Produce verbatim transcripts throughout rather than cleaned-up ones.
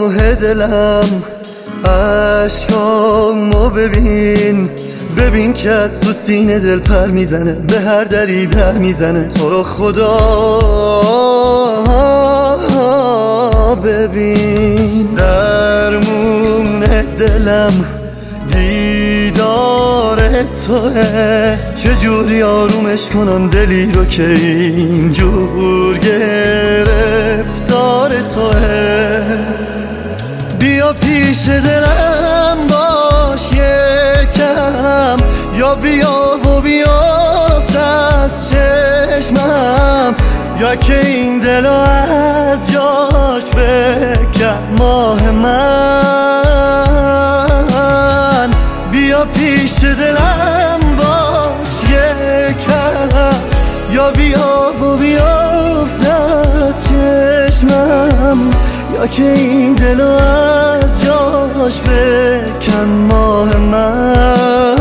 کوه دلم عشقامو ببین، ببین که از تو سینه دل پر میزنه، به هر دری در میزنه. تو رو خدا ببین، درمون دلم دیدار توه، چجوری آرومش کنم دلی رو که اینجور گرفتار توه. بیا پیش دلم باش یکم، یا بیا و بیافت از چشمم، یا که این دل از جاش بکن ماه من. بیا پیش دلم باش یکم، یا بیا و بیافت از چشمم، یا که این دل از جاش بکن ماه من.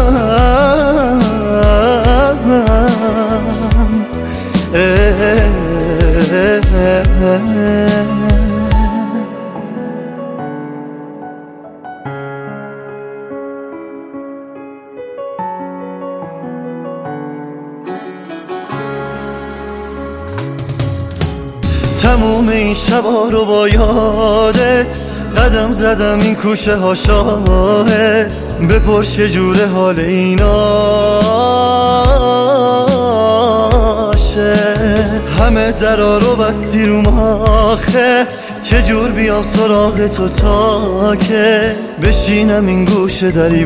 تموم این شبا رو با یادت قدم زدم، این کوچه ها شاهد، بپرس چجوره حال ایناشه. همه درا رو بستی رو آخه، چجور بیام سراغ تو تا که بشینم این گوشه دری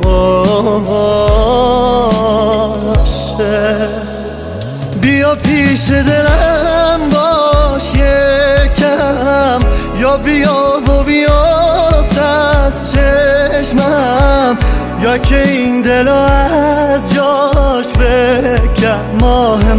واشه. بیا پیش دلم باش یکم، یا بیا و بیافت از چشمم، یا که این دل از جاش بکن ماه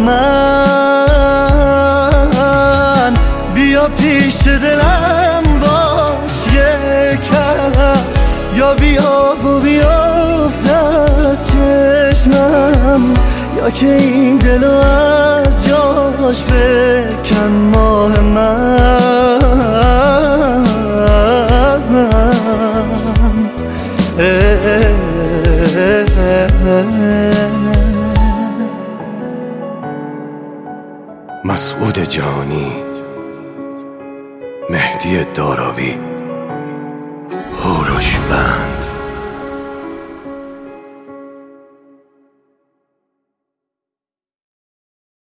من. بیا پیش دلم باش یکم، یا بیا و بیافت از چشمم، یا که این دل از جاش بکن ماه من. مسعود جهانی، مهدی دارابی.